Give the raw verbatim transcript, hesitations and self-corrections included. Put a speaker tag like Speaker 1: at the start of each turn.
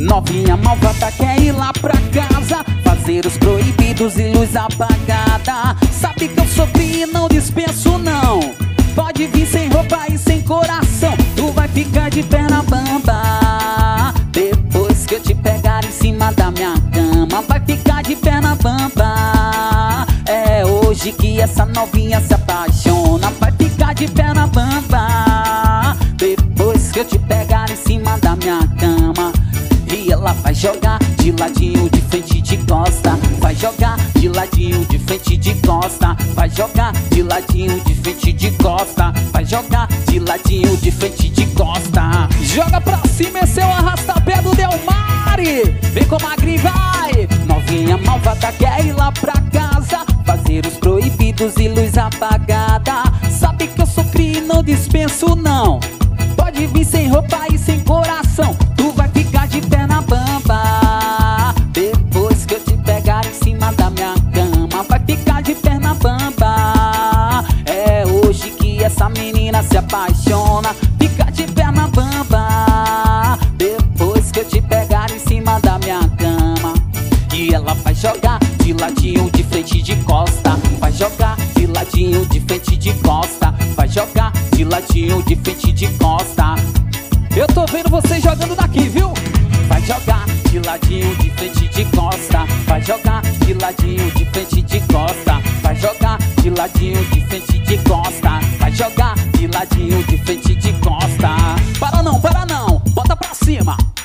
Speaker 1: Novinha malvada quer ir lá pra casa, fazer os proibidos e luz apagada. Sabe que eu sou tri e não dispenso não. Pode vir sem roupa e sem coração, tu vai ficar de perna bamba. Depois que eu te pegar em cima da minha cama, vai ficar de perna bamba. É hoje que essa novinha se apaixona, vai ficar de perna bamba. Depois que eu te pegar em cima da minha cama, e ela vai jogar de ladinho, de frente, de costa. Vai jogar de ladinho, de frente, de costa. Vai jogar de ladinho, de frente, de costa. Vai jogar de ladinho, de frente, de costa. Joga pra cima, esse é o arrasta-pé do Delmari. Vem com magrinho, vai. Novinha malvada quer ir lá pra casa, fazer os proibidos e luz apagada. Sabe que eu sou cri e não dispenso não. Pode vir sem roupa e sem coração, tu vai ficar de perna bamba. Depois que eu te pegar em cima da minha cama, vai ficar de perna bamba. É hoje que essa menina se apaixona, fica de perna bamba. Depois que eu te pegar em cima da minha cama, e ela vai jogar de ladinho, de frente, de costa. Vai jogar de ladinho, de frente, de costa. Vai jogar de ladinho, de frente, de costa. Eu tô vendo você jogando daqui, viu? Vai jogar de ladinho, de frente, de costa. Vai jogar de ladinho, de frente, de costa. Vai jogar de ladinho, de frente, de costa. Vai jogar de ladinho, de frente, de costa. Para não, para não, bota pra cima.